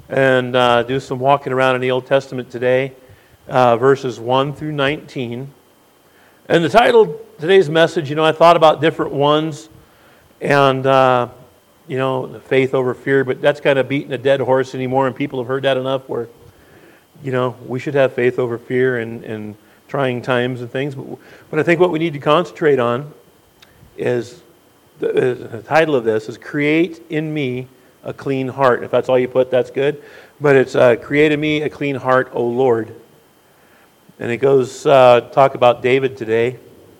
and do some walking around in the Old Testament today, verses 1 through 19. And the title of today's message, I thought about different ones, and the faith over fear, but that's kind of beating a dead horse anymore, and people have heard that enough where, we should have faith over fear in trying times and things. But I think what we need to concentrate on is, the title of this is Create in Me a Clean Heart. If that's all you put, that's good. But it's Create in Me a Clean Heart, O Lord. And it goes, talk about David today,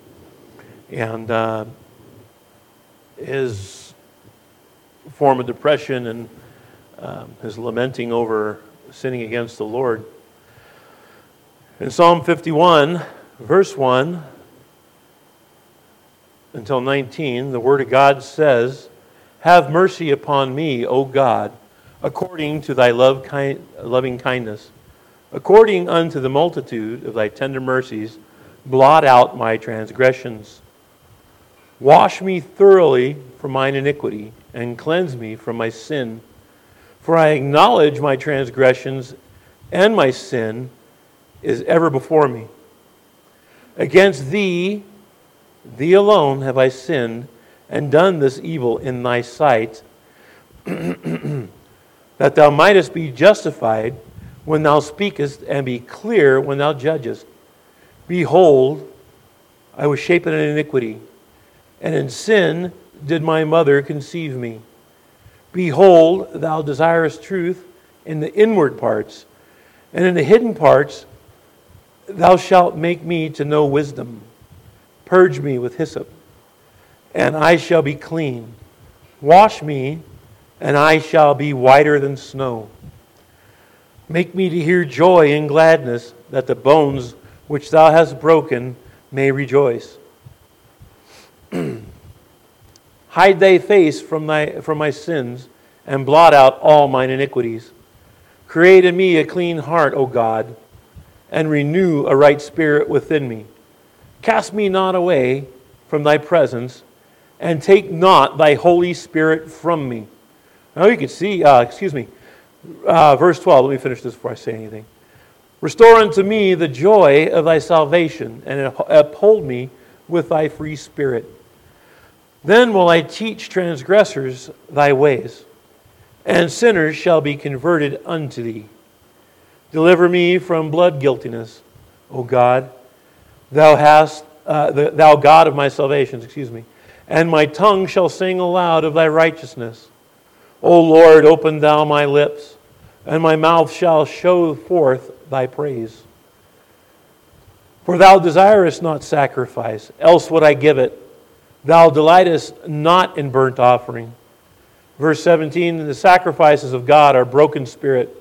and his form of depression and his lamenting over sinning against the Lord. In Psalm 51, verse 1 until 19, the Word of God says, "Have mercy upon me, O God, according to thy loving kindness. According unto the multitude of thy tender mercies, blot out my transgressions. Wash me thoroughly from mine iniquity, and cleanse me from my sin. For I acknowledge my transgressions, and my sin is ever before me. Against thee alone have I sinned, and done this evil in thy sight, that thou mightest be justified when thou speakest, and be clear when thou judgest. Behold, I was shapen in iniquity, and in sin did my mother conceive me. Behold, thou desirest truth in the inward parts, and in the hidden parts thou shalt make me to know wisdom. Purge me with hyssop, and I shall be clean. Wash me, and I shall be whiter than snow. Make me to hear joy and gladness, that the bones which thou hast broken may rejoice. Hide thy face from my sins, and blot out all mine iniquities. Create in me a clean heart, O God, and renew a right spirit within me. Cast me not away from thy presence, and take not thy Holy Spirit from me." Now you can see, verse 12. Let me finish this before I say anything. "Restore unto me the joy of thy salvation, and uphold me with thy free spirit. Then will I teach transgressors thy ways, and sinners shall be converted unto thee. Deliver me from blood guiltiness, O God, thou God of my salvation, and my tongue shall sing aloud of thy righteousness. O Lord, open thou my lips, and my mouth shall show forth thy praise. For thou desirest not sacrifice, else would I give it. Thou delightest not in burnt offering." Verse 17, "The sacrifices of God are a broken spirit,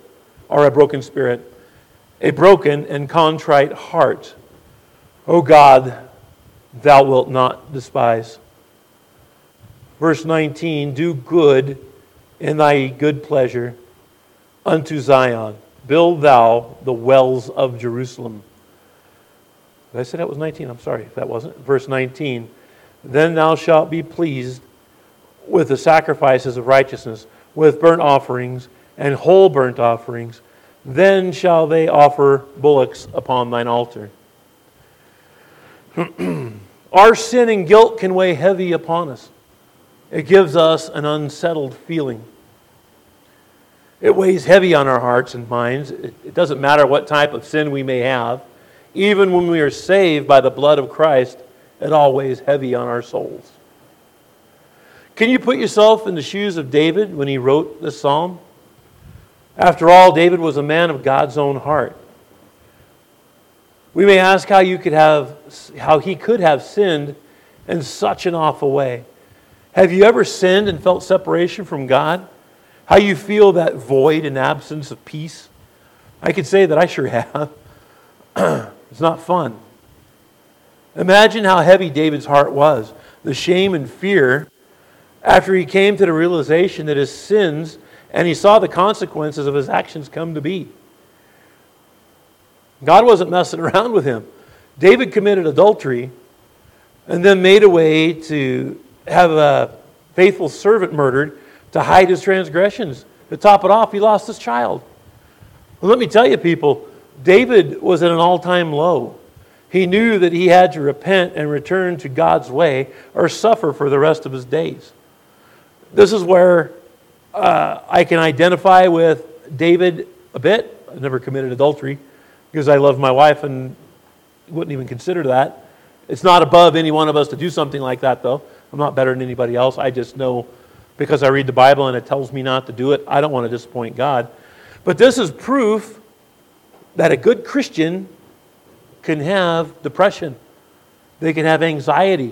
a broken and contrite heart. O God, thou wilt not despise." Verse 19, "Do good in thy good pleasure unto Zion. Build thou the wells of Jerusalem." Did I say that was 19? I'm sorry if that wasn't. Verse 19, "Then thou shalt be pleased with the sacrifices of righteousness, with burnt offerings and whole burnt offerings. Then shall they offer bullocks upon thine altar." Our sin and guilt can weigh heavy upon us. It gives us an unsettled feeling. It weighs heavy on our hearts and minds. It doesn't matter what type of sin we may have. Even when we are saved by the blood of Christ, it all weighs heavy on our souls. Can you put yourself in the shoes of David when he wrote this psalm? After all, David was a man of God's own heart. We may ask how he could have sinned in such an awful way. Have you ever sinned and felt separation from God? How you feel that void and absence of peace? I could say that I sure have. It's not fun. Imagine how heavy David's heart was. The shame and fear after he came to the realization that his sins, and he saw the consequences of his actions come to be. God wasn't messing around with him. David committed adultery and then made a way to have a faithful servant murdered to hide his transgressions. to top it off, he lost his child. Well, let me tell you, people, David was at an all-time low. He knew that he had to repent and return to God's way or suffer for the rest of his days. This is where I can identify with David a bit. I've never committed adultery because I love my wife and wouldn't even consider that. It's not above any one of us to do something like that, though. I'm not better than anybody else. I just know because I read the Bible and it tells me not to do it, I don't want to disappoint God. But this is proof that a good Christian can have depression. They can have anxiety.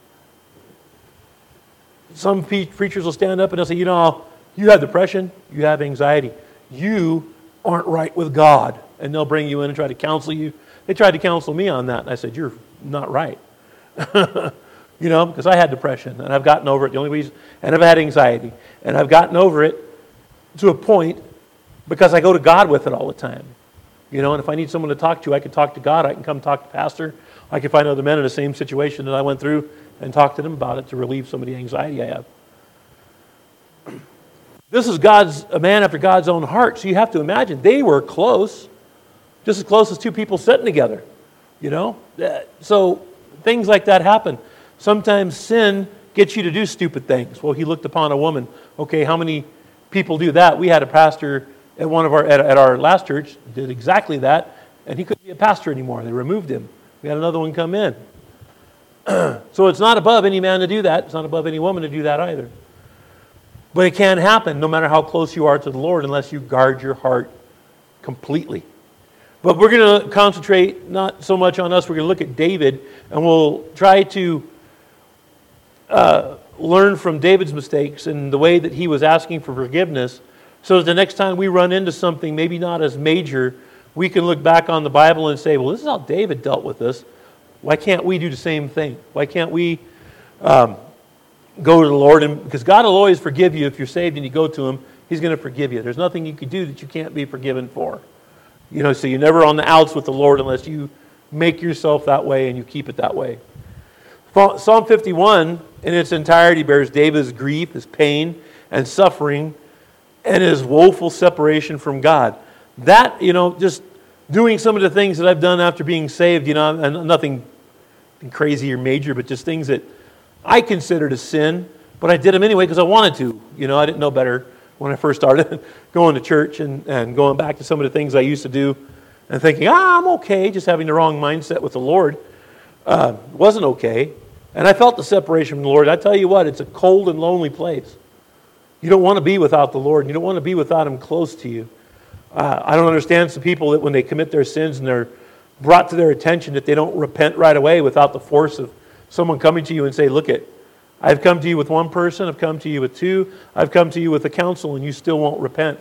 Some preachers will stand up and they'll say, you have depression, you have anxiety. You aren't right with God. And they'll bring you in and try to counsel you. They tried to counsel me on that. And I said, you're not right. Because I had depression and I've gotten over it. The only reason, and I've had anxiety. And I've gotten over it to a point because I go to God with it all the time. And if I need someone to talk to, I can talk to God. I can come talk to Pastor. I can find other men in the same situation that I went through and talk to them about it to relieve some of the anxiety I have. This is a man after God's own heart. So you have to imagine, they were close, just as close as two people sitting together. So things like that happen. Sometimes sin gets you to do stupid things. Well, he looked upon a woman. Okay, how many people do that? We had a pastor at our last church did exactly that, and he couldn't be a pastor anymore. They removed him. We had another one come in. So it's not above any man to do that. It's not above any woman to do that either. But it can happen no matter how close you are to the Lord unless you guard your heart completely. But we're going to concentrate not so much on us. We're going to look at David, and we'll try to learn from David's mistakes and the way that he was asking for forgiveness, so that the next time we run into something maybe not as major, we can look back on the Bible and say, well, this is how David dealt with this. Why can't we do the same thing? Why can't we go to the Lord? Because God will always forgive you if you're saved and you go to Him. He's going to forgive you. There's nothing you can do that you can't be forgiven for. So you're never on the outs with the Lord unless you make yourself that way and you keep it that way. Psalm 51 in its entirety bears David's grief, his pain, and suffering, and his woeful separation from God. That, just doing some of the things that I've done after being saved, and nothing crazy or major, but just things that I considered a sin, but I did them anyway because I wanted to. I didn't know better when I first started going to church and going back to some of the things I used to do and thinking, I'm okay, just having the wrong mindset with the Lord. Wasn't okay. And I felt the separation from the Lord. I tell you what, it's a cold and lonely place. You don't want to be without the Lord. You don't want to be without Him close to you. I don't understand some people that when they commit their sins and they're brought to their attention that they don't repent right away without the force of someone coming to you and say, look I've come to you with one person, I've come to you with two, I've come to you with a counsel, and you still won't repent.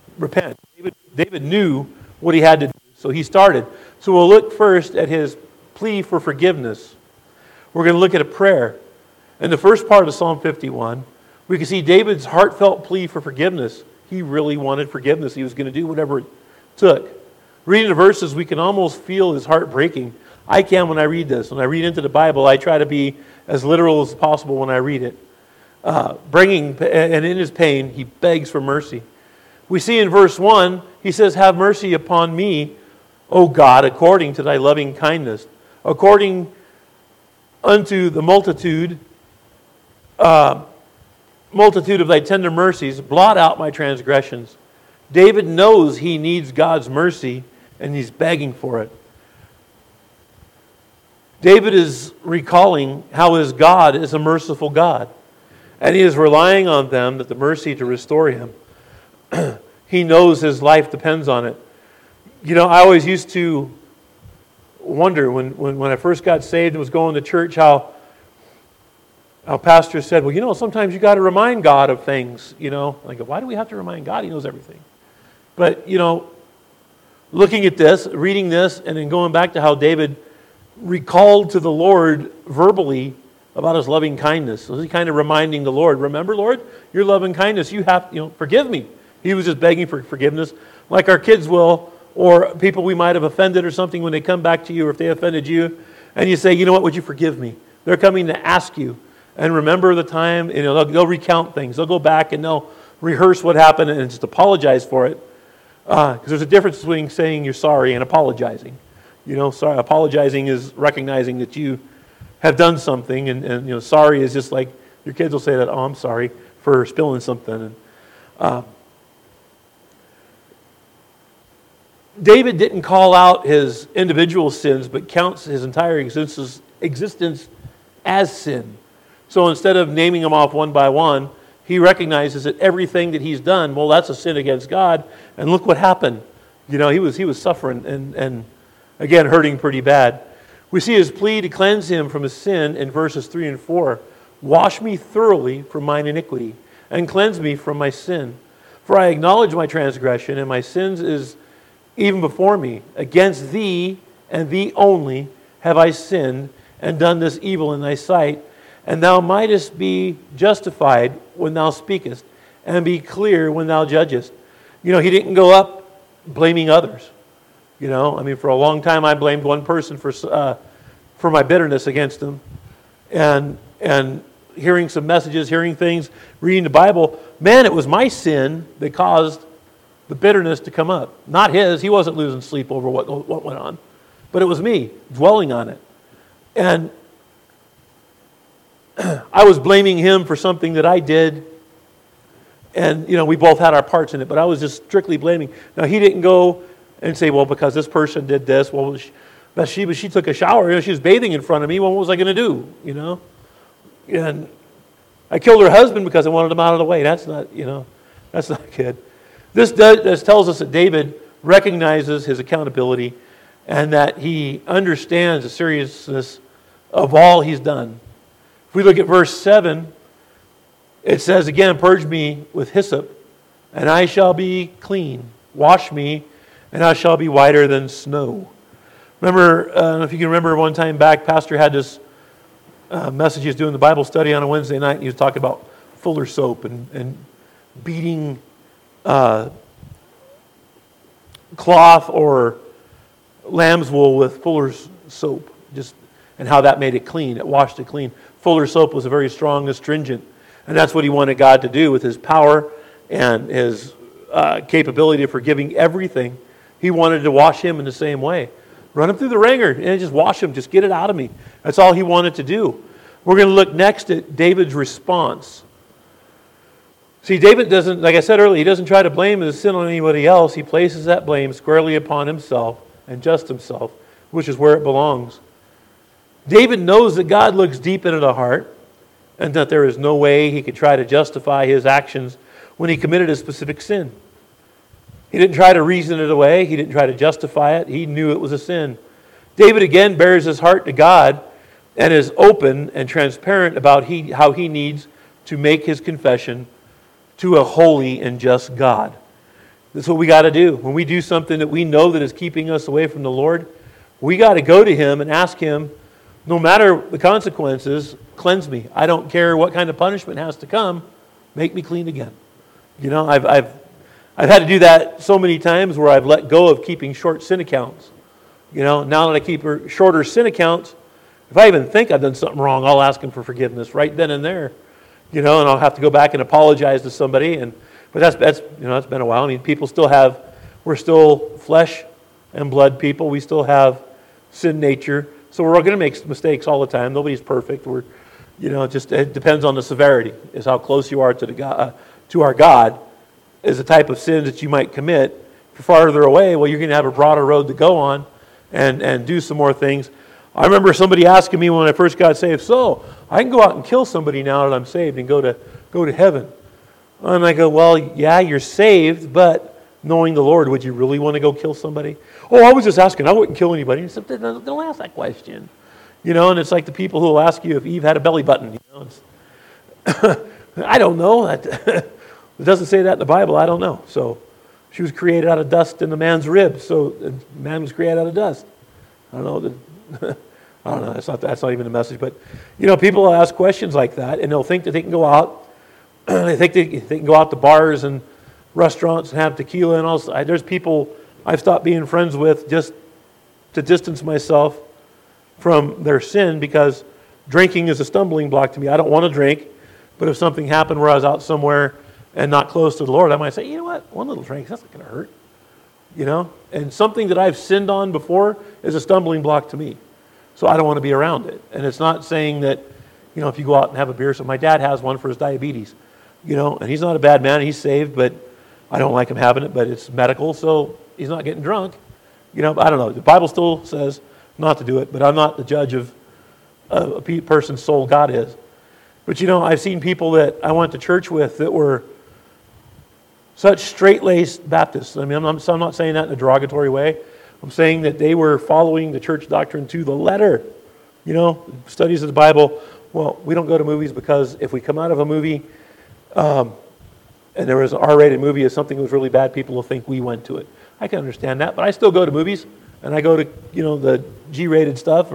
David knew what he had to do, so he started. So we'll look first at his plea for forgiveness. We're going to look at a prayer. In the first part of Psalm 51, we can see David's heartfelt plea for forgiveness. He really wanted forgiveness. He was going to do whatever it took. Reading the verses, we can almost feel his heart breaking. I can when I read this. When I read into the Bible, I try to be as literal as possible when I read it. And in his pain, he begs for mercy. We see in verse 1, he says, have mercy upon me, O God, according to thy loving kindness, according unto the multitude of thy tender mercies, blot out my transgressions. David knows he needs God's mercy, and he's begging for it. David is recalling how his God is a merciful God, and he is relying on them, that the mercy to restore him. He knows his life depends on it. I always used to wonder when I first got saved and was going to church how pastors said, well, sometimes you got to remind God of things. I go, why do we have to remind God? He knows everything. But, looking at this, reading this, and then going back to how David recalled to the Lord verbally about his loving kindness. So he's kind of reminding the Lord, remember, Lord, your loving kindness, you have, forgive me. He was just begging for forgiveness, like our kids will, or people we might have offended or something when they come back to you, or if they offended you, and you say, you know what, would you forgive me? They're coming to ask you. And remember the time, they'll recount things. They'll go back and they'll rehearse what happened and just apologize for it. Because there's a difference between saying you're sorry and apologizing. Sorry, apologizing is recognizing that you have done something, and sorry is just like your kids will say that, oh, I'm sorry for spilling something. And David didn't call out his individual sins, but counts his entire existence as sin. So instead of naming them off one by one, he recognizes that everything that he's done, well, that's a sin against God. And look what happened. He was suffering and again, hurting pretty bad. We see his plea to cleanse him from his sin in verses 3 and 4. Wash me thoroughly from mine iniquity and cleanse me from my sin. For I acknowledge my transgression, and my sins is even before me. Against thee and thee only have I sinned and done this evil in thy sight. And thou mightest be justified when thou speakest, and be clear when thou judgest. He didn't go up blaming others. For a long time I blamed one person for my bitterness against them. And hearing some messages, hearing things, reading the Bible, man, it was my sin that caused the bitterness to come up. Not his. He wasn't losing sleep over what went on. But it was me dwelling on it. And I was blaming him for something that I did. And, we both had our parts in it, but I was just strictly blaming. Now, he didn't go and say, well, because this person did this, well, she took a shower, she was bathing in front of me, well, what was I going to do, And I killed her husband because I wanted him out of the way. That's not good. This tells us that David recognizes his accountability and that he understands the seriousness of all he's done. If we look at verse 7, it says, again, purge me with hyssop, and I shall be clean. Wash me, and I shall be whiter than snow. Remember, I don't know if you can remember one time back, Pastor had this message he was doing the Bible study on a Wednesday night, and he was talking about Fuller soap and beating cloth or lamb's wool with Fuller's soap, and how that made it clean. It washed it clean. Fuller's soap was a very strong astringent, and that's what he wanted God to do with his power and his capability of forgiving everything. He wanted to wash him in the same way. Run him through the wringer and just wash him. Just get it out of me. That's all he wanted to do. We're going to look next at David's response. See, David doesn't, like I said earlier, he doesn't try to blame his sin on anybody else. He places that blame squarely upon himself and just himself, which is where it belongs. David knows that God looks deep into the heart and that there is no way he could try to justify his actions when he committed a specific sin. He didn't try to reason it away. He didn't try to justify it. He knew it was a sin. David again bears his heart to God and is open and transparent about how he needs to make his confession to a holy and just God. That's what we got to do. When we do something that we know that is keeping us away from the Lord, we got to go to Him and ask Him, no matter the consequences, cleanse me. I don't care what kind of punishment has to come. Make me clean again. I've had to do that so many times where I've let go of keeping short sin accounts. Now that I keep shorter sin accounts, if I even think I've done something wrong, I'll ask Him for forgiveness right then and there. And I'll have to go back and apologize to somebody. But that's been a while. I mean, we're still flesh and blood people. We still have sin nature. So we're all going to make mistakes all the time. Nobody's perfect. It depends on the severity. Is how close you are to our God. Is the type of sins that you might commit. If you're farther away, well, you're going to have a broader road to go on and do some more things. I remember somebody asking me when I first got saved, so I can go out and kill somebody now that I'm saved and go to heaven. And I go, well, yeah, you're saved, but knowing the Lord, would you really want to go kill somebody? Oh, I was just asking. I wouldn't kill anybody. He said, don't ask that question. And it's like the people who will ask you if Eve had a belly button. I don't know. It doesn't say that in the Bible. I don't know. So she was created out of dust in the man's rib. So man was created out of dust. I don't know. I don't know. That's not even the message. But people will ask questions like that, and they'll think that they can go out. They think they can go out to bars and restaurants and have tequila and all. There's people I've stopped being friends with just to distance myself from their sin because drinking is a stumbling block to me. I don't want to drink, but if something happened where I was out somewhere and not close to the Lord, I might say, you know what, one little drink, that's not going to hurt. And something that I've sinned on before is a stumbling block to me. So I don't want to be around it. And it's not saying that, if you go out and have a beer. So my dad has one for his diabetes, and he's not a bad man. He's saved, but I don't like him having it, but it's medical, so he's not getting drunk. I don't know. The Bible still says not to do it, but I'm not the judge of a person's soul. God is. But, I've seen people that I went to church with that were such straight-laced Baptists. I mean, I'm not saying that in a derogatory way. I'm saying that they were following the church doctrine to the letter. Studies of the Bible. Well, we don't go to movies because if we come out of a movie and there was an R-rated movie or something that was really bad, people will think we went to it. I can understand that, but I still go to movies, and I go to, the G-rated stuff,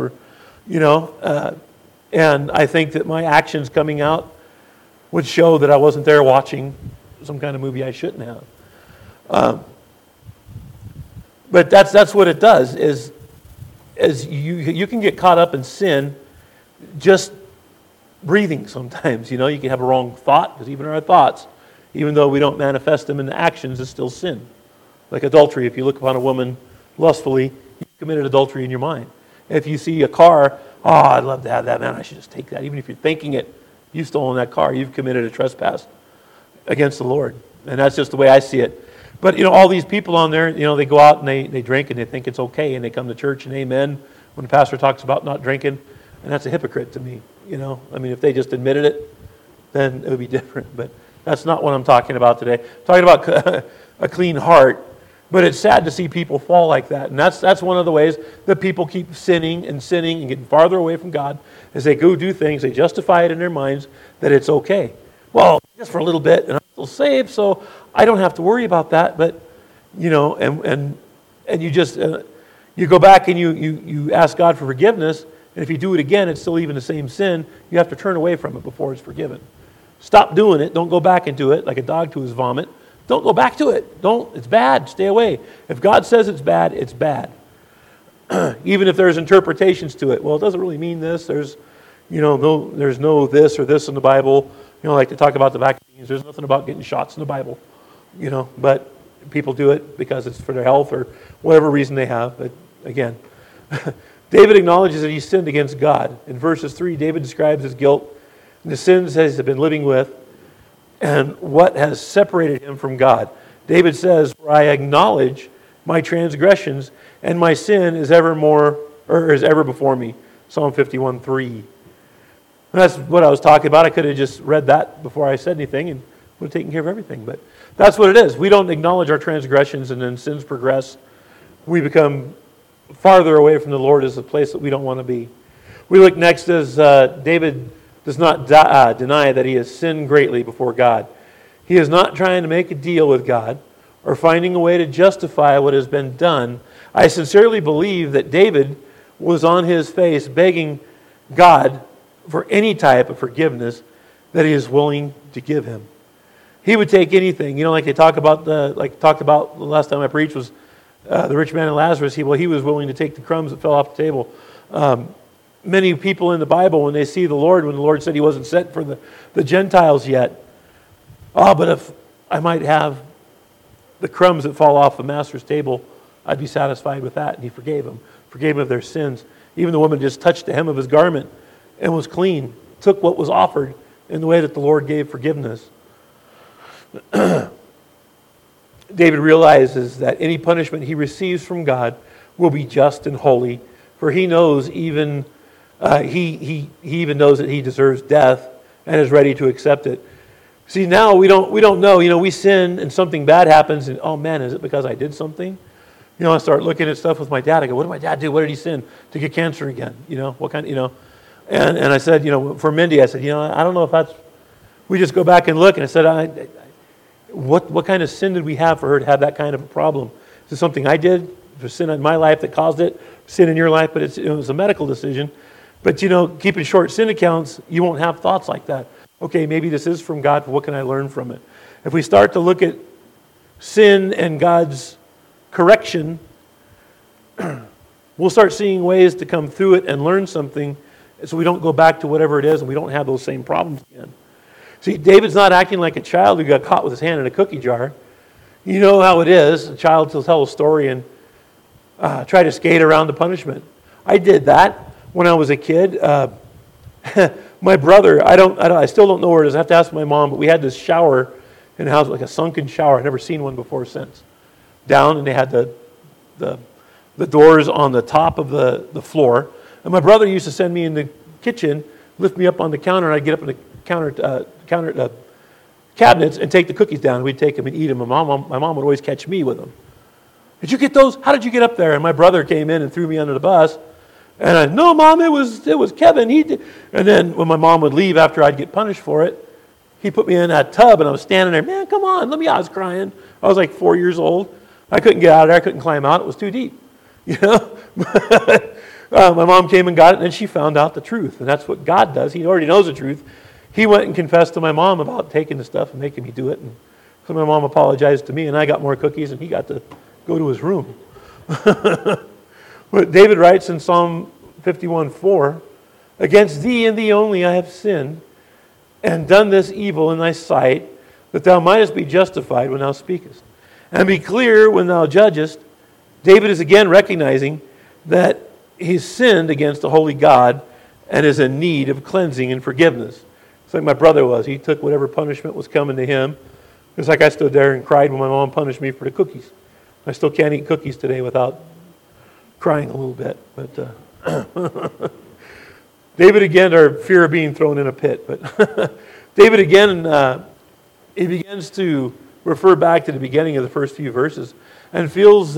and I think that my actions coming out would show that I wasn't there watching some kind of movie I shouldn't have. But that's what it does, is you can get caught up in sin just breathing sometimes. You can have a wrong thought, because even our thoughts, even though we don't manifest them in the actions, is still sin. Like adultery, if you look upon a woman lustfully, you committed adultery in your mind. If you see a car, I'd love to have that, man, I should just take that. Even if you're thinking it, you've stolen that car, you've committed a trespass against the Lord. And that's just the way I see it. But, all these people on there, they go out and they drink and they think it's okay, and they come to church and amen when the pastor talks about not drinking, and that's a hypocrite to me. I mean, if they just admitted it, then it would be different. But that's not what I'm talking about today. I'm talking about a clean heart. But it's sad to see people fall like that. And that's one of the ways that people keep sinning and getting farther away from God, as they go do things, they justify it in their minds that it's okay. Well, just for a little bit, and I'm still saved, so I don't have to worry about that. But, and you just, you go back and you ask God for forgiveness, and if you do it again, it's still even the same sin. You have to turn away from it before it's forgiven. Stop doing it. Don't go back into it like a dog to his vomit. Don't go back to it. It's bad. Stay away. If God says it's bad, it's bad. Even if there's interpretations to it. Well, it doesn't really mean this. There's no this or this in the Bible. Like to talk about the vaccines. There's nothing about getting shots in the Bible. But people do it because it's for their health or whatever reason they have. But again, David acknowledges that he sinned against God. In verses 3, David describes his guilt and the sins that he's been living with, and what has separated him from God. David says, "For I acknowledge my transgressions, and my sin is ever before me." Psalm 51:3. That's what I was talking about. I could have just read that before I said anything and would have taken care of everything. But that's what it is. We don't acknowledge our transgressions, and then sins progress. We become farther away from the Lord, as a place that we don't want to be. We look next as David does not deny that he has sinned greatly before God. He is not trying to make a deal with God or finding a way to justify what has been done. I sincerely believe that David was on his face begging God for any type of forgiveness that he is willing to give him. He would take anything. Like they talked about the last time I preached was the rich man and Lazarus. He was willing to take the crumbs that fell off the table. Many people in the Bible, when they see the Lord, when the Lord said he wasn't sent for the Gentiles yet, but if I might have the crumbs that fall off the master's table, I'd be satisfied with that. And he forgave them of their sins. Even the woman just touched the hem of his garment and was clean, took what was offered in the way that the Lord gave forgiveness. David realizes that any punishment he receives from God will be just and holy, for he knows he even knows that he deserves death and is ready to accept it. See, now we don't know. We sin and something bad happens, and oh man, is it because I did something? I start looking at stuff with my dad. I go, what did my dad do? What did he sin to get cancer again? What kind? And I said, for Mindy, I said, I don't know if that's. We just go back and look, and I said, what kind of sin did we have for her to have that kind of a problem? Is it something I did? There's sin in my life that caused it. Sin in your life, but it was a medical decision. But, keeping short sin accounts, you won't have thoughts like that. Okay, maybe this is from God, but what can I learn from it? If we start to look at sin and God's correction, we'll start seeing ways to come through it and learn something so we don't go back to whatever it is and we don't have those same problems again. See, David's not acting like a child who got caught with his hand in a cookie jar. You know how it is. A child will tell a story and try to skate around the punishment. I did that when I was a kid. My brother, I still don't know where it is. I have to ask my mom, but we had this shower in the house, like a sunken shower. I've never seen one before since. Down, and they had the doors on the top of the floor. And my brother used to send me in the kitchen, lift me up on the counter, and I'd get up in the counter cabinets and take the cookies down. We'd take them and eat them. My mom would always catch me with them. Did you get those? How did you get up there? And my brother came in and threw me under the bus. And I, no, Mom, it was Kevin. He did. And then when my mom would leave after I'd get punished for it, he put me in that tub, and I was standing there. Man, come on, let me out. I was crying. I was like 4 years old. I couldn't get out of there. I couldn't climb out. It was too deep. You know? My mom came and got it, and then she found out the truth. And that's what God does. He already knows the truth. He went and confessed to my mom about taking the stuff and making me do it. And so my mom apologized to me, and I got more cookies, and he got to go to his room. But David writes in Psalm 51:4, against thee and thee only I have sinned, and done this evil in thy sight, that thou mightest be justified when thou speakest, and be clear when thou judgest. David is again recognizing that he's sinned against the holy God and is in need of cleansing and forgiveness. It's like my brother was. He took whatever punishment was coming to him. It's like I stood there and cried when my mom punished me for the cookies. I still can't eat cookies today without crying a little bit. But David again, or fear of being thrown in a pit. But David again, he begins to refer back to the beginning of the first few verses and feels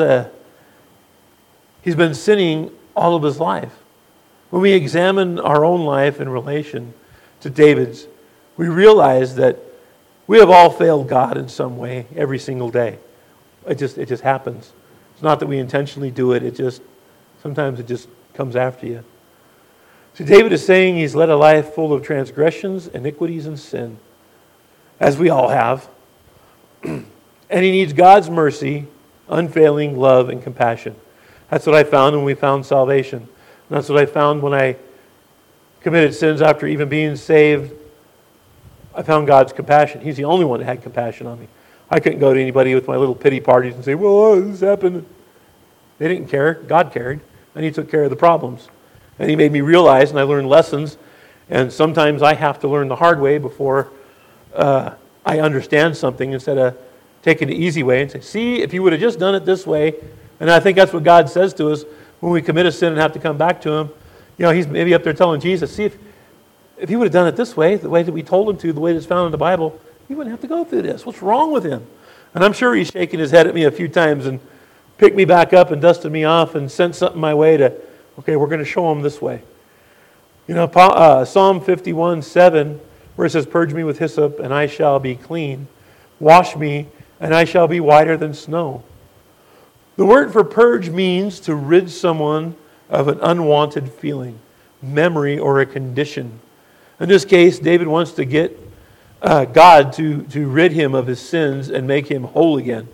he's been sinning all of his life. When we examine our own life in relation to David's, we realize that we have all failed God in some way every single day. It just happens. It's not that we intentionally do it. Sometimes it just comes after you. So David is saying he's led a life full of transgressions, iniquities, and sin, as we all have. And he needs God's mercy, unfailing love, and compassion. That's what I found when we found salvation. And that's what I found when I committed sins after even being saved. I found God's compassion. He's the only one that had compassion on me. I couldn't go to anybody with my little pity parties and say, well, this happened. They didn't care. God cared. And he took care of the problems. And he made me realize, and I learned lessons. And sometimes I have to learn the hard way before I understand something, instead of taking the easy way and say, see, if you would have just done it this way. And I think that's what God says to us when we commit a sin and have to come back to him. You know, he's maybe up there telling Jesus, see, if he would have done it this way, the way that we told him to, the way that's found in the Bible, he wouldn't have to go through this. What's wrong with him? And I'm sure he's shaking his head at me a few times and picked me back up and dusted me off and sent something my way to, okay, we're going to show him this way. You know, Psalm 51:7, where it says, purge me with hyssop and I shall be clean. Wash me and I shall be whiter than snow. The word for purge means to rid someone of an unwanted feeling, memory, or a condition. In this case, David wants to get God to rid him of his sins and make him whole again.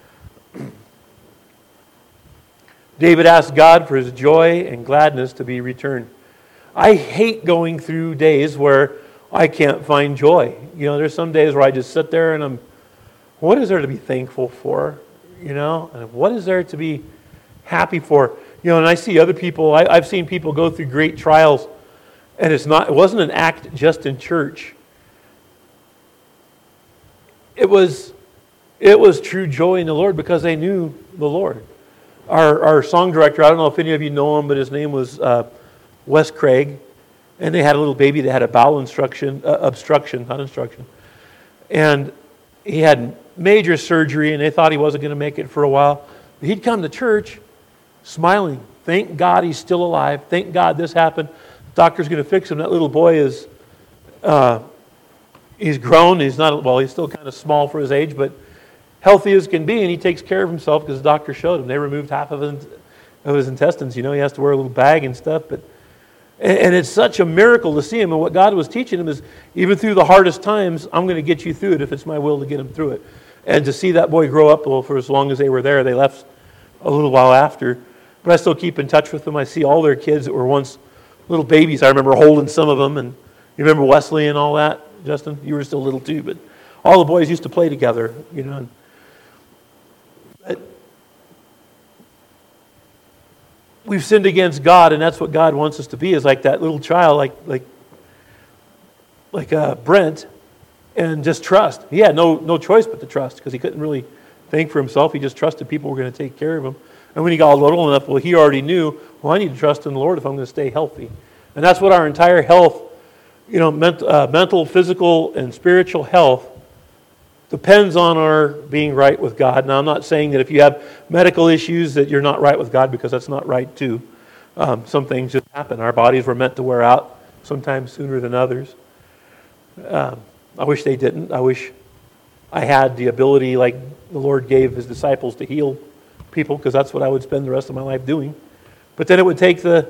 David asked God for his joy and gladness to be returned. I hate going through days where I can't find joy. You know, there's some days where I just sit there and what is there to be thankful for? You know, and what is there to be happy for? You know, and I see other people, I've seen people go through great trials, and it wasn't an act just in church. It was true joy in the Lord because they knew the Lord. Our song director, I don't know if any of you know him, but his name was Wes Craig, and they had a little baby that had a bowel obstruction, and he had major surgery, and they thought he wasn't going to make it for a while. But he'd come to church smiling. Thank God he's still alive. Thank God this happened. The doctor's going to fix him. That little boy is, he's grown. He's still kind of small for his age, but healthy as can be, and he takes care of himself because the doctor showed him. They removed half of his intestines. You know, he has to wear a little bag and stuff, and it's such a miracle to see him. And what God was teaching him is, even through the hardest times, I'm going to get you through it if it's my will to get him through it. And to see that boy grow up, well, for as long as they were there, they left a little while after. But I still keep in touch with them. I see all their kids that were once little babies. I remember holding some of them. And you remember Wesley and all that? Justin? You were still little too, but all the boys used to play together, you know. We've sinned against God, and that's what God wants us to be, is like that little child, like Brent, and just trust. He had no choice but to trust, because he couldn't really think for himself. He just trusted people were going to take care of him. And when he got little enough, well, he already knew, well, I need to trust in the Lord if I'm going to stay healthy. And that's what our entire health, you know, mental, physical, and spiritual health depends on our being right with God. Now, I'm not saying that if you have medical issues that you're not right with God, because that's not right too. Some things just happen. Our bodies were meant to wear out, sometimes sooner than others. I wish they didn't. I wish I had the ability, like the Lord gave His disciples, to heal people, because that's what I would spend the rest of my life doing. But then it would take the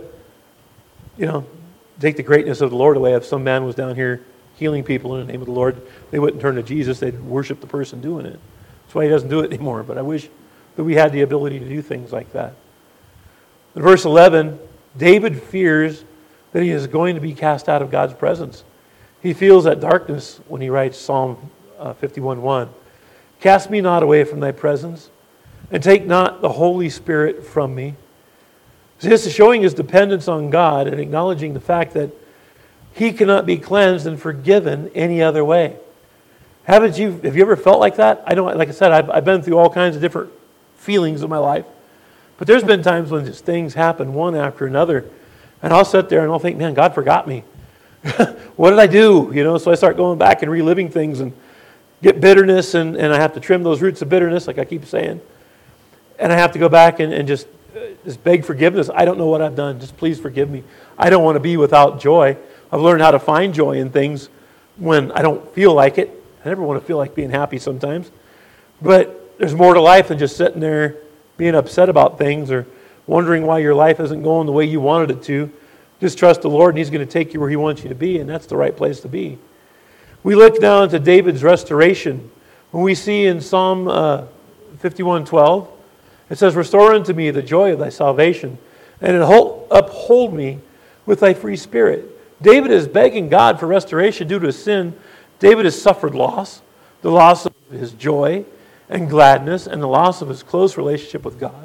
greatness of the Lord away. If some man was down here healing people in the name of the Lord, they wouldn't turn to Jesus. They'd worship the person doing it. That's why He doesn't do it anymore. But I wish that we had the ability to do things like that. In verse 11, David fears that he is going to be cast out of God's presence. He feels that darkness when he writes Psalm 51:1. Cast me not away from thy presence, and take not the Holy Spirit from me. So this is showing his dependence on God and acknowledging the fact that he cannot be cleansed and forgiven any other way. Have you ever felt like that? I don't. Like I said, I've been through all kinds of different feelings in my life. But there's been times when just things happen one after another. And I'll sit there and I'll think, man, God forgot me. What did I do? You know, so I start going back and reliving things and get bitterness, and I have to trim those roots of bitterness, like I keep saying. And I have to go back and just beg forgiveness. I don't know what I've done. Just please forgive me. I don't want to be without joy. I've learned how to find joy in things when I don't feel like it. I never want to feel like being happy sometimes. But there's more to life than just sitting there being upset about things or wondering why your life isn't going the way you wanted it to. Just trust the Lord, and He's going to take you where He wants you to be, and that's the right place to be. We look now into David's restoration. When we see in Psalm 51:12, it says, "Restore unto me the joy of thy salvation, and uphold me with thy free spirit." David is begging God for restoration due to his sin. David has suffered loss, the loss of his joy and gladness, and the loss of his close relationship with God.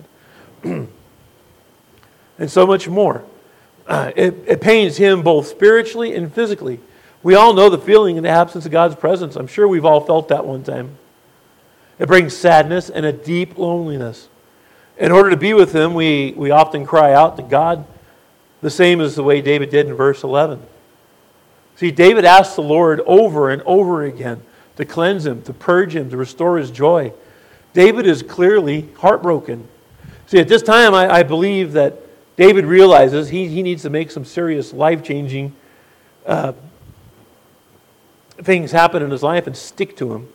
And so much more. It pains him both spiritually and physically. We all know the feeling in the absence of God's presence. I'm sure we've all felt that one time. It brings sadness and a deep loneliness. In order to be with Him, we often cry out to God, the same as the way David did in verse 11. See, David asked the Lord over and over again to cleanse him, to purge him, to restore his joy. David is clearly heartbroken. See, at this time, I believe that David realizes he needs to make some serious life-changing things happen in his life and stick to them.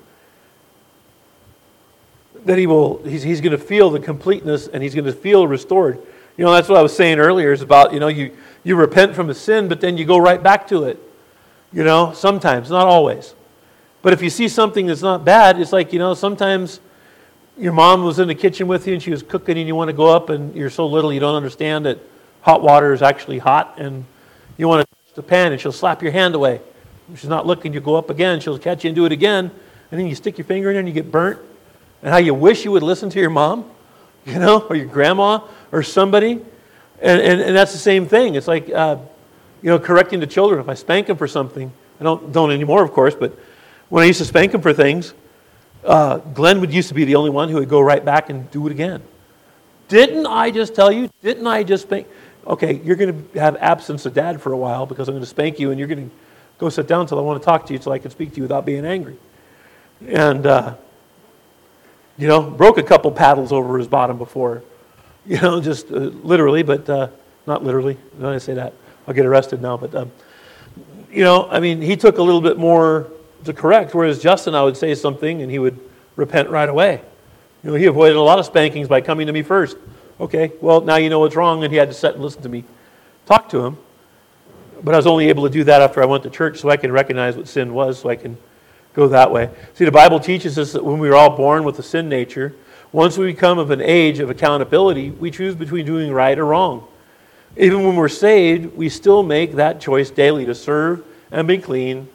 That he's going to feel the completeness, and he's going to feel restored. You know, that's what I was saying earlier, is about, you know, you repent from a sin, but then you go right back to it. You know, sometimes, not always. But if you see something that's not bad, it's like, you know, sometimes your mom was in the kitchen with you and she was cooking, and you want to go up, and you're so little you don't understand that hot water is actually hot, and you want to touch the pan and she'll slap your hand away. If she's not looking, you go up again, she'll catch you and do it again, and then you stick your finger in there and you get burnt. And how you wish you would listen to your mom, you know, or your grandma or somebody. And that's the same thing. It's like, you know, correcting the children. If I spank them for something, I don't anymore, of course, but when I used to spank them for things, Glenn used to be the only one who would go right back and do it again. Didn't I just tell you? Didn't I just spank? Okay, you're going to have absence of dad for a while because I'm going to spank you, and you're going to go sit down until I want to talk to you so I can speak to you without being angry. And, you know, broke a couple paddles over his bottom before. You know, just literally, but not literally. When I say that, I'll get arrested now. But, you know, I mean, he took a little bit more to correct, whereas Justin, I would say something and he would repent right away. You know, he avoided a lot of spankings by coming to me first. Okay, well, now you know what's wrong, and he had to sit and listen to me talk to him. But I was only able to do that after I went to church, so I can recognize what sin was, so I can go that way. See, the Bible teaches us that when we were all born with a sin nature, once we become of an age of accountability, we choose between doing right or wrong. Even when we're saved, we still make that choice daily to serve and be clean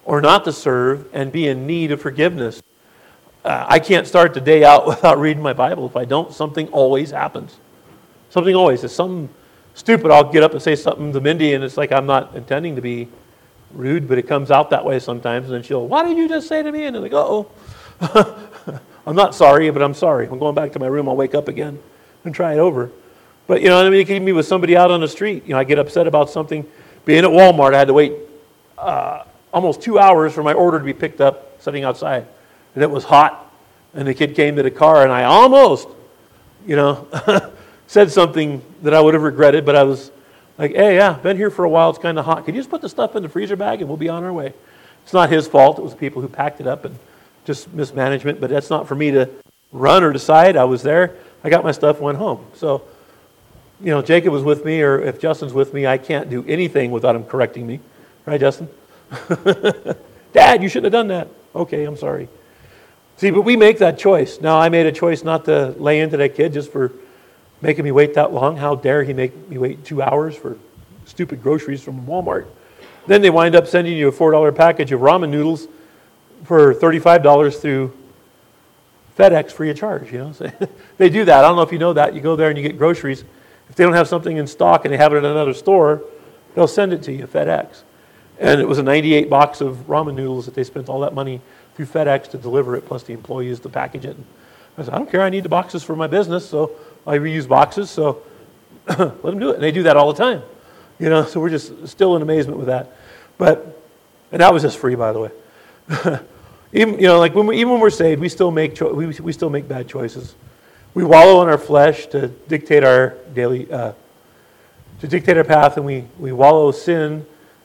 or not to serve and be in need of forgiveness. I can't start the day out without reading my Bible. If I don't, something always happens. Something always. If something stupid, I'll get up and say something to Mindy, and it's like I'm not intending to be rude, but it comes out that way sometimes. And then she'll, "What did you just say to me?" And I'm like, "Uh-oh." I'm not sorry, but I'm sorry. I'm going back to my room. I'll wake up again and try it over. But, you know, I mean, it can be with somebody out on the street. You know, I get upset about something. Being at Walmart, I had to wait almost 2 hours for my order to be picked up sitting outside. And it was hot. And the kid came to the car, and I almost, you know, said something that I would have regretted. But I was like, "Hey, yeah, been here for a while. It's kind of hot. Could you just put the stuff in the freezer bag, and we'll be on our way?" It's not his fault. It was the people who packed it up and just mismanagement. But that's not for me to run or decide. I was there. I got my stuff, went home. So, you know, Jacob was with me, or if Justin's with me, I can't do anything without him correcting me. Right, Justin? "Dad, you shouldn't have done that." "Okay, I'm sorry." See, but we make that choice. Now, I made a choice not to lay into that kid just for making me wait that long. How dare he make me wait 2 hours for stupid groceries from Walmart? Then they wind up sending you a $4 package of ramen noodles for $35 through FedEx free of charge. You know, so they do that. I don't know if you know that. You go there and you get groceries. If they don't have something in stock and they have it in another store, they'll send it to you, FedEx. And it was a 98 box of ramen noodles that they spent all that money through FedEx to deliver it, plus the employees to package it. And I said, "I don't care. I need the boxes for my business, so I reuse boxes. So let them do it." And they do that all the time. You know, so we're just still in amazement with that. And that was just free, by the way. Even, you know, like even when we're saved, we still make we still make bad choices. We wallow in our flesh to dictate our daily to dictate our path, and we wallow in sin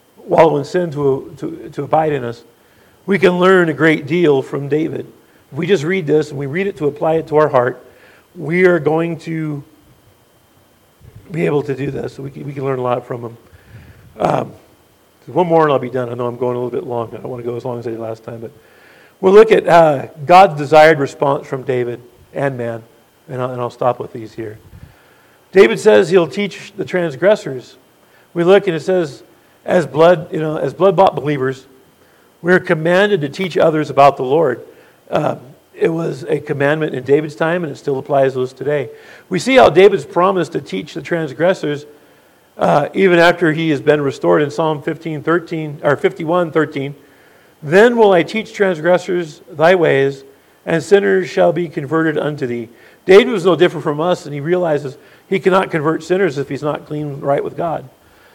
to abide in us. We can learn a great deal from David. If we just read this and we read it to apply it to our heart, we are going to be able to do this. So we can learn a lot from him. One more and I'll be done. I know I'm going a little bit long. I don't want to go as long as I did last time, but we'll look at God's desired response from David and man, and I'll stop with these here. David says he'll teach the transgressors. We look and it says, as blood-bought believers, we're commanded to teach others about the Lord. It was a commandment in David's time, and it still applies to us today. We see how David's promised to teach the transgressors even after he has been restored in Psalm 51:13. "Then will I teach transgressors thy ways, and sinners shall be converted unto thee." David was no different from us, and he realizes he cannot convert sinners if he's not clean right with God.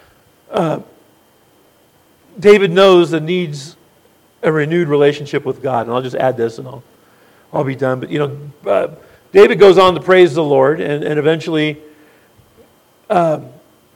David knows the needs a renewed relationship with God. And I'll just add this and I'll be done. But, you know, David goes on to praise the Lord, and eventually God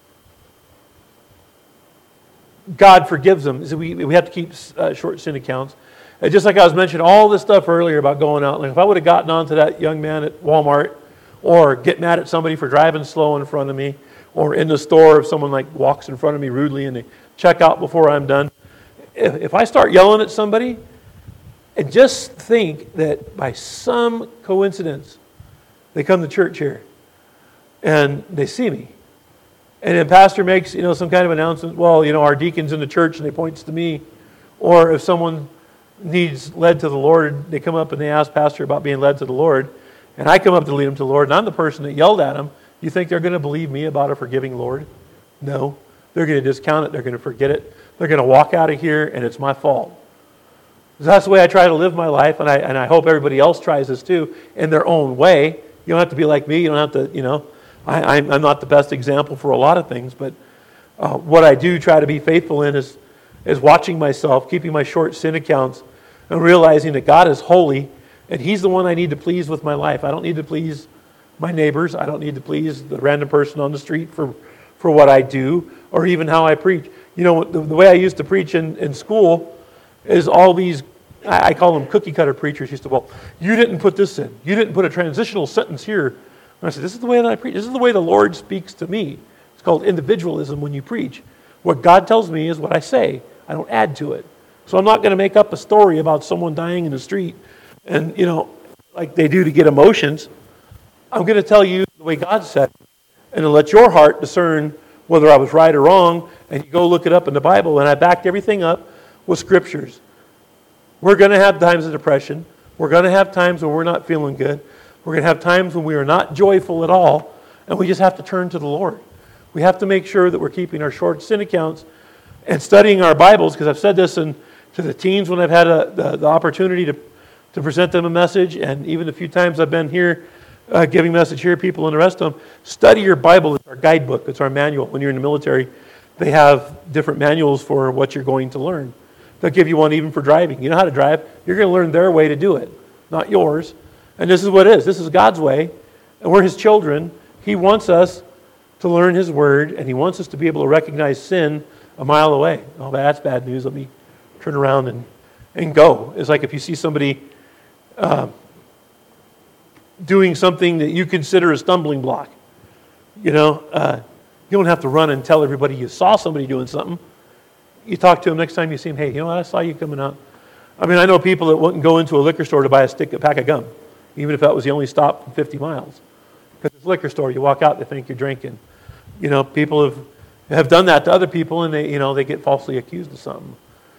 forgives him. So we have to keep short sin accounts. And just like I was mentioning, all this stuff earlier about going out. Like if I would have gotten onto that young man at Walmart, or get mad at somebody for driving slow in front of me, or in the store if someone like walks in front of me rudely and they check out before I'm done. If I start yelling at somebody, and just think that by some coincidence they come to church here and they see me, and then pastor makes some kind of announcement, well, our deacon's in the church, and they points to me. Or if someone needs led to the Lord, they come up and they ask pastor about being led to the Lord, and I come up to lead them to the Lord, and I'm the person that yelled at them. You think they're going to believe me about a forgiving Lord? No. They're going to discount it. They're going to forget it. They're going to walk out of here, and it's my fault. That's the way I try to live my life, and I hope everybody else tries this too, in their own way. You don't have to be like me. You don't have to, I'm not the best example for a lot of things, but what I do try to be faithful in is watching myself, keeping my short sin accounts, and realizing that God is holy, and He's the one I need to please with my life. I don't need to please my neighbors. I don't need to please the random person on the street for what I do, or even how I preach. The way I used to preach in school is all these, I call them cookie cutter preachers. Used to, well, you didn't put this in. You didn't put a transitional sentence here. And I said, this is the way that I preach. This is the way the Lord speaks to me. It's called individualism when you preach. What God tells me is what I say. I don't add to it. So I'm not going to make up a story about someone dying in the street and, like they do to get emotions. I'm going to tell you the way God said it, and to let your heart discern whether I was right or wrong, and you go look it up in the Bible, and I backed everything up with scriptures. We're going to have times of depression. We're going to have times when we're not feeling good. We're going to have times when we are not joyful at all, and we just have to turn to the Lord. We have to make sure that we're keeping our short sin accounts and studying our Bibles, because I've said this to the teens when I've had the opportunity to present them a message, and even a few times I've been here giving message here, people and the rest of them. Study your Bible. It's our guidebook. It's our manual. When you're in the military, they have different manuals for what you're going to learn. They'll give you one even for driving. You know how to drive? You're going to learn their way to do it, not yours. And this is what it is. This is God's way, and we're His children. He wants us to learn His Word, and He wants us to be able to recognize sin a mile away. Oh, that's bad news. Let me turn around and go. It's like if you see somebody doing something that you consider a stumbling block. You don't have to run and tell everybody you saw somebody doing something. You talk to them next time you see them. Hey, you know what? I saw you coming out. I mean, I know people that wouldn't go into a liquor store to buy a pack of gum, even if that was the only stop from 50 miles. Because it's a liquor store. You walk out, they think you're drinking. People have done that to other people, and they get falsely accused of something.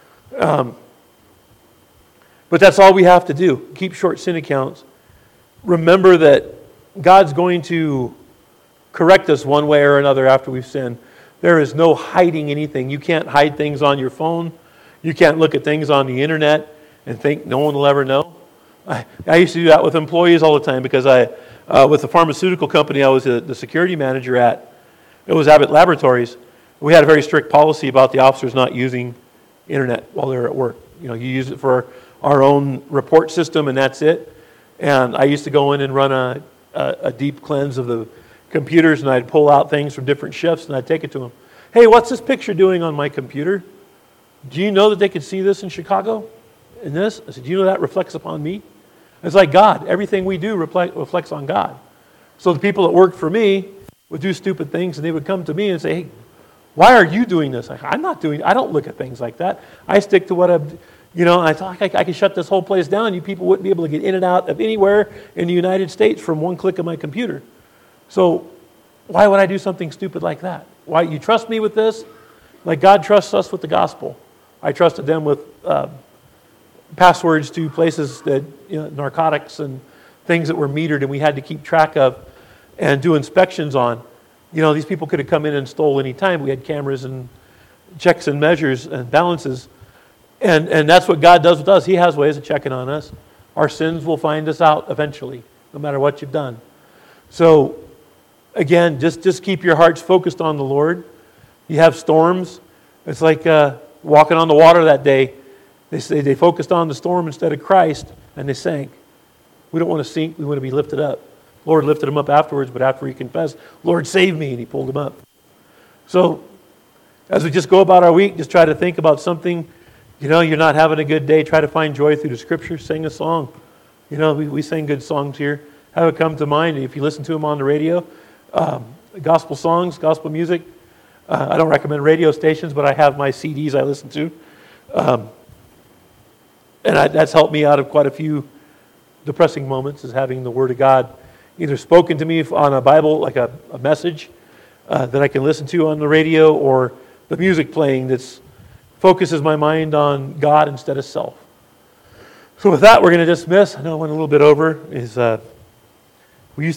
But that's all we have to do. Keep short sin accounts. Remember that God's going to correct us one way or another after we've sinned. There is no hiding anything. You can't hide things on your phone. You can't look at things on the internet and think no one will ever know. I used to do that with employees all the time because with the pharmaceutical company I was the security manager at, it was Abbott Laboratories. We had a very strict policy about the officers not using internet while they're at work. You use it for our own report system, and that's it. And I used to go in and run a deep cleanse of the computers, and I'd pull out things from different shifts, and I'd take it to them. Hey, what's this picture doing on my computer? Do you know that they could see this in Chicago? And this? I said, do you know that reflects upon me? It's like God. Everything we do reflects on God. So the people that worked for me would do stupid things, and they would come to me and say, hey, why are you doing this? I don't look at things like that. I stick to what I thought I could shut this whole place down. You people wouldn't be able to get in and out of anywhere in the United States from one click of my computer. So why would I do something stupid like that? Why you trust me with this? Like God trusts us with the gospel. I trusted them with passwords to places that narcotics and things that were metered and we had to keep track of and do inspections on. These people could have come in and stole any time. We had cameras and checks and measures and balances. And that's what God does with us. He has ways of checking on us. Our sins will find us out eventually, no matter what you've done. So, again, just keep your hearts focused on the Lord. You have storms. It's like walking on the water that day. They say they focused on the storm instead of Christ, and they sank. We don't want to sink. We want to be lifted up. The Lord lifted him up afterwards, but after he confessed, Lord, save me, and he pulled him up. So, as we just go about our week, just try to think about something. You're not having a good day. Try to find joy through the Scriptures. Sing a song. We sing good songs here. Have it come to mind. If you listen to them on the radio, gospel songs, gospel music. I don't recommend radio stations, but I have my CDs I listen to. That's helped me out of quite a few depressing moments, is having the Word of God either spoken to me on a Bible, like a message that I can listen to on the radio, or the music playing that's focuses my mind on God instead of self. So with that, we're going to dismiss. I know I went a little bit over.